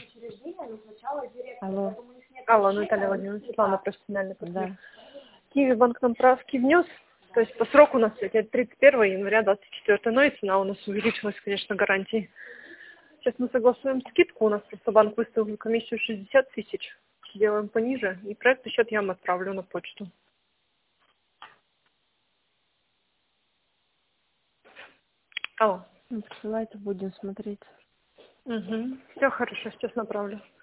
Алло. Алло, Наталья Владимировна, Светлана, профессиональный партнер. Да. Киевбанк нам правки внес, то есть по сроку у нас это 31 января 24, но и цена у нас увеличилась, конечно, гарантии. Сейчас мы согласуем скидку, у нас просто банк выставил комиссию 60 тысяч, сделаем пониже, и проектный счет я вам отправлю на почту. Алло. Ну, присылайте, будем смотреть. Угу. Все хорошо, сейчас направлю.